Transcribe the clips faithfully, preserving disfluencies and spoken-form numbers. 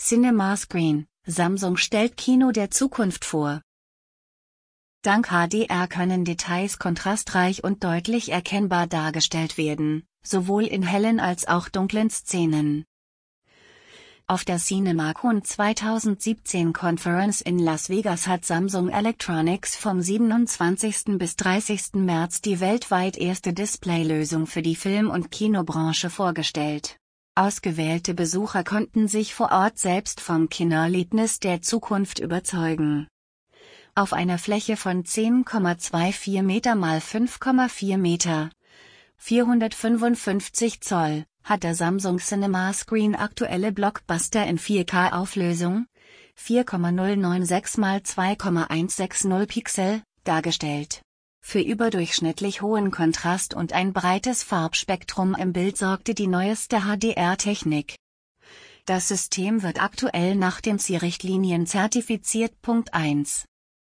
Cinema Screen, Samsung stellt Kino der Zukunft vor. Dank H D R können Details kontrastreich und deutlich erkennbar dargestellt werden, sowohl in hellen als auch dunklen Szenen. Auf der CinemaCon zweitausendsiebzehn Conference in Las Vegas hat Samsung Electronics vom siebenundzwanzigsten bis dreißigsten März die weltweit erste Displaylösung für die Film- und Kinobranche vorgestellt. Ausgewählte Besucher konnten sich vor Ort selbst vom Kinoerlebnis der Zukunft überzeugen. Auf einer Fläche von zehn Komma vierundzwanzig Meter mal fünf Komma vier Meter, vierhundertfünfundfünfzig Zoll, hat der Samsung Cinema Screen aktuelle Blockbuster in vier K Auflösung, vier Komma null neun sechs mal zwei Komma hundertsechzig Pixel, dargestellt. Für überdurchschnittlich hohen Kontrast und ein breites Farbspektrum im Bild sorgte die neueste H D R-Technik. Das System wird aktuell nach den C I-Richtlinien zertifiziert. Punkt eins.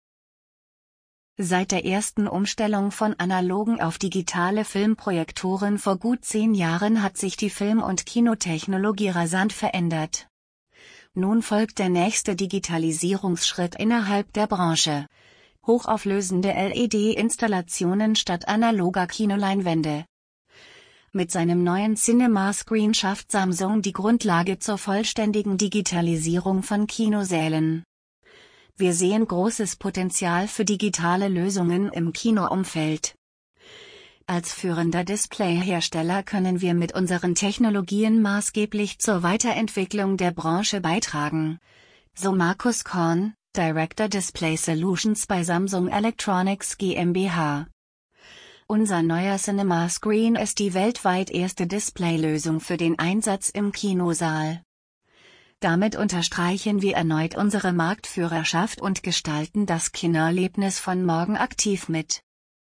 Seit der ersten Umstellung von analogen auf digitale Filmprojektoren vor gut zehn Jahren hat sich die Film- und Kinotechnologie rasant verändert. Nun folgt der nächste Digitalisierungsschritt innerhalb der Branche: hochauflösende L E D-Installationen statt analoger Kinoleinwände. Mit seinem neuen Cinema Screen schafft Samsung die Grundlage zur vollständigen Digitalisierung von Kinosälen. Wir sehen großes Potenzial für digitale Lösungen im Kinoumfeld. Als führender Displayhersteller können wir mit unseren Technologien maßgeblich zur Weiterentwicklung der Branche beitragen, so Markus Korn, Director Display Solutions bei Samsung Electronics GmbH. Unser neuer Cinema Screen ist die weltweit erste Displaylösung für den Einsatz im Kinosaal. Damit unterstreichen wir erneut unsere Marktführerschaft und gestalten das Kinoerlebnis von morgen aktiv mit.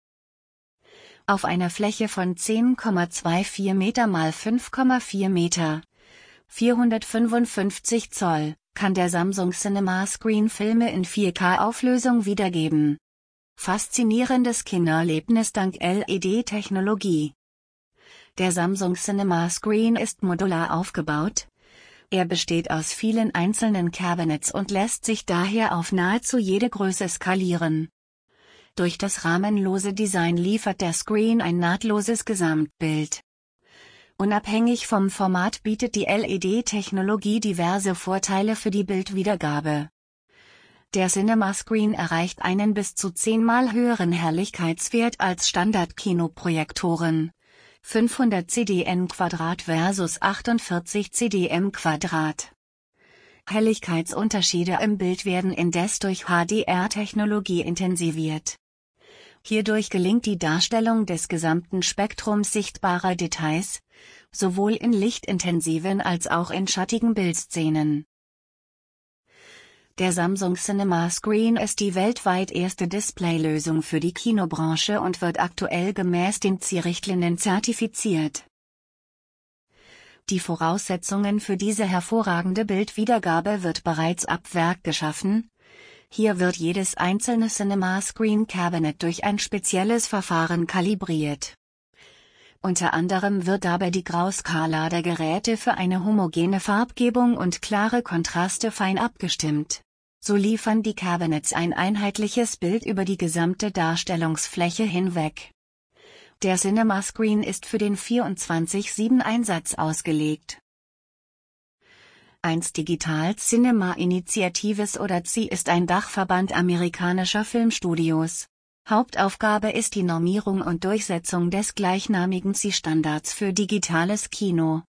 Auf einer Fläche von zehn Komma vierundzwanzig Meter mal fünf Komma vier Meter, vierhundertfünfundfünfzig Zoll, kann der Samsung Cinema Screen Filme in vier K Auflösung wiedergeben. Faszinierendes Kinoerlebnis dank L E D-Technologie. Der Samsung Cinema Screen ist modular aufgebaut. Er besteht aus vielen einzelnen Cabinets und lässt sich daher auf nahezu jede Größe skalieren. Durch das rahmenlose Design liefert der Screen ein nahtloses Gesamtbild. Unabhängig vom Format bietet die L E D-Technologie diverse Vorteile für die Bildwiedergabe. Der Cinema Screen erreicht einen bis zu zehnmal höheren Helligkeitswert als Standard-Kinoprojektoren. fünfhundert C D M Quadrat versus achtundvierzig C D M Quadrat. Helligkeitsunterschiede im Bild werden indes durch H D R-Technologie intensiviert. Hierdurch gelingt die Darstellung des gesamten Spektrums sichtbarer Details, sowohl in lichtintensiven als auch in schattigen Bildszenen. Der Samsung Cinema Screen ist die weltweit erste Displaylösung für die Kinobranche und wird aktuell gemäß den C I-Richtlinien zertifiziert. Die Voraussetzungen für diese hervorragende Bildwiedergabe wird bereits ab Werk geschaffen. Hier wird jedes einzelne Cinema Screen Cabinet durch ein spezielles Verfahren kalibriert. Unter anderem wird dabei die Grauskala der Geräte für eine homogene Farbgebung und klare Kontraste fein abgestimmt. So liefern die Cabinets ein einheitliches Bild über die gesamte Darstellungsfläche hinweg. Der Cinema Screen ist für den vierundzwanzig sieben Einsatz ausgelegt. eins Digital Cinema Initiatives oder C I ist ein Dachverband amerikanischer Filmstudios. Hauptaufgabe ist die Normierung und Durchsetzung des gleichnamigen C I-Standards für digitales Kino.